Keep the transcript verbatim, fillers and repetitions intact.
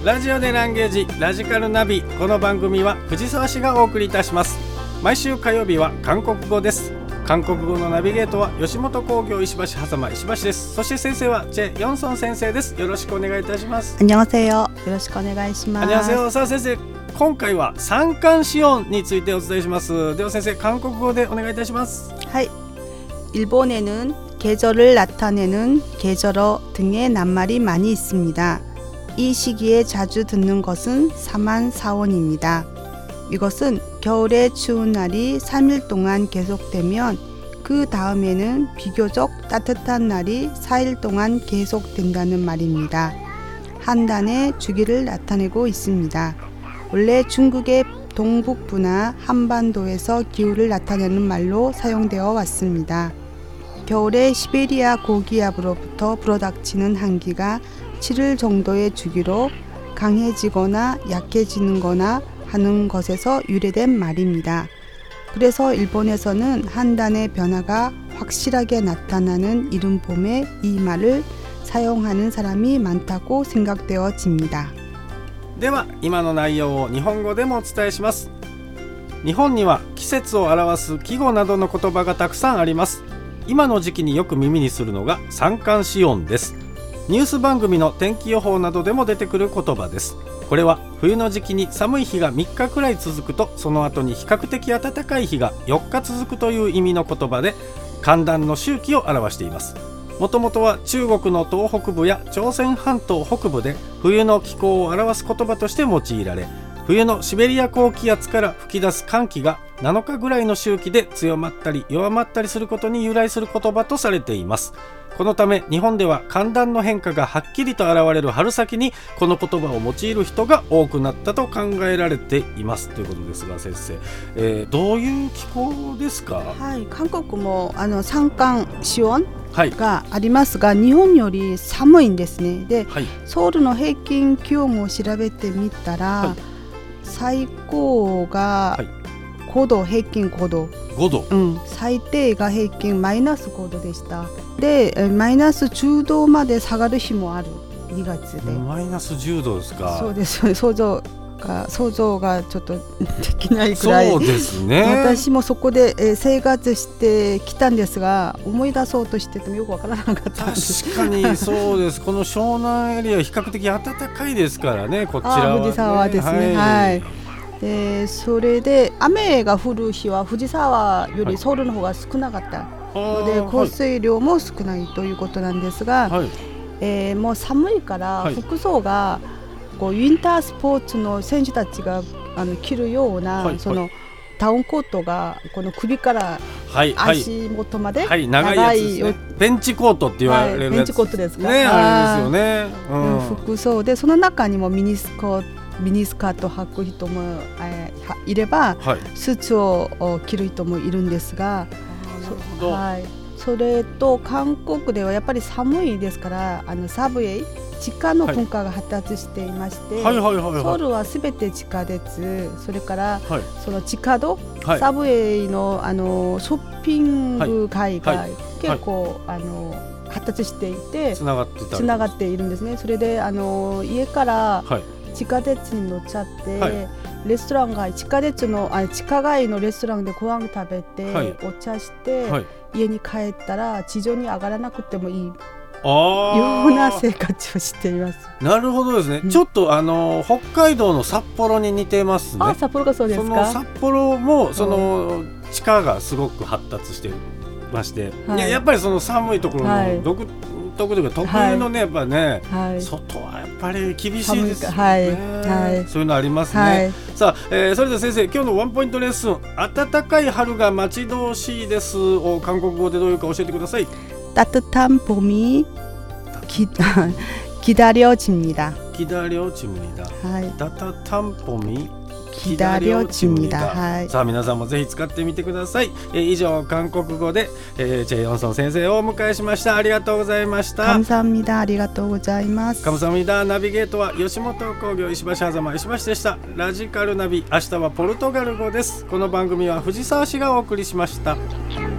ラジオでランゲージラジカルナビ。この番組は藤沢市がお送りいたします。毎週火曜日は韓国語です。韓国語のナビゲートは吉本興業石橋狭間石橋です。そして先生はチェ・ヨンソン先生です。よろしくお願いいたします。 안녕하세요。よろしくお願いします。 안녕하세요。さあ先生、今回は三寒四温についてお伝えします。では先生、韓国語でお願いいたします。 はい。일본에는 계절을 나타내는 계절어 등의 낱말이 많이 있습니다. 이 시기에 자주 듣는 것은 삼한사원입니다. 이것은 겨울의 추운 날이 삼 일 동안 계속되면 그 다음에는 비교적 따뜻한 날이 사 일 동안 계속된다는 말입니다. 한단의 주기를 나타내고 있습니다. 원래 중국의 동북부나 한반도에서 기후를 나타내는 말로 사용되어 왔습니다. 겨울에 시베리아 고기압으로부터 불어닥치는 한기가 칠 일 정도의 주기로 강해지거나 약해지는 거나 하는 것에서 유래된 말입니다. 그래서 일본에서는 한단의 변화가 확실하게 나타나는 이른 봄에 이 말을 사용하는 사람이 많다고 생각되어집니다. では今の内容を日本語でもお伝えします。日本には季節を表す季語などの言葉がたくさんあります。今の時期によく耳にするのが三寒四温です。ニュース番組の天気予報などでも出てくる言葉です。これは冬の時期に寒い日がみっかくらい続くと、その後に比較的暖かい日がよっか続くという意味の言葉で、寒暖の周期を表しています。もともとは中国の東北部や朝鮮半島北部で冬の気候を表す言葉として用いられ、冬のシベリア高気圧から吹き出す寒気がなのかぐらいの周期で強まったり弱まったりすることに由来する言葉とされています。このため日本では寒暖の変化がはっきりと現れる春先にこの言葉を用いる人が多くなったと考えられていますということですが、先生、えー、どういう気候ですか？ はい、韓国もあの三寒四温がありますが、はい、日本より寒いんですね。で、はい、ソウルの平均気温を調べてみたら、はい、最高がごど、平均ごど、 ごど、 うん、最低が平均マイナスごどでした。でマイナスじゅうどまで下がる日もある。にがつでマイナスじゅうどですか？ そうです。想像が想像がちょっとできないくらい。 そうですね。 私もそこで、えー、生活してきたんですが、思い出そうとしててもよくわからなかったんです。 確かにそうです。この湘南エリア比較的暖かいですからね、こちらは、ね、 あ、藤沢ですね。はい、はい。でそれで雨が降る日は藤沢よりソウルの方が少なかったので、はい、降水量も少ないということなんですが、はい、えー、もう寒いから服装がこうウィンタースポーツの選手たちがあの着るような、はい、そのダウンコートがこの首から足元まで長い、 はいはい、長いやつですね。ベンチコートって言われるやつ、はい、 ベンチコートですか、 ね、あれですよね、うん、 服装でその中にもミニスコミニスカートを履く人も、えー、いれば、はい、スーツを着る人もいるんですが、そ、はい、それと韓国ではやっぱり寒いですから、あのサブウェイ地下の文化が発達していまして、ソウルはすべて地下鉄、それから、はい、その地下道、はい、サブウェイ の, あのショッピング街が結構、はいはい、あの発達していてつながってた、つながっているんですね。それであの家から、はい、地下鉄に乗っちゃって、はい、レストラン街、地下鉄のあ地下街のレストランでご飯食べて、はい、お茶して、はい、家に帰ったら地上に上がらなくてもいいような生活をしています。 なるほどですね、うん、ちょっとあの北海道の札幌に似てますね。 あ、札幌がそうですか。 その札幌もその地下がすごく発達してまして、はい、いや、やっぱりその寒いところの独、はい特特有のね、やっぱね、はい、外はやっぱり厳しいですよね、はいはい、そういうのありますね、はい、さあ、えー、それでは先生、今日のワンポイントレッスン、暖かい春が待ち遠しいですを韓国語でどういうか教えてください。 따뜻한 봄이 기, 기다려집니다. 기다려집니다. 따뜻한 봄이 기다려집니다. はい、 さあ皆さんもぜひ使ってみてください。えー、以上韓国語で、えー、チェ・ヨンソン先生をお迎えしました。ありがとうございました。 감사합니다。ありがとうございます。 감사합니다。ナビゲートは吉本興業石橋狭間石橋でした。ラジカルナビ、明日はポルトガル語です。この番組は藤沢市がお送りしました。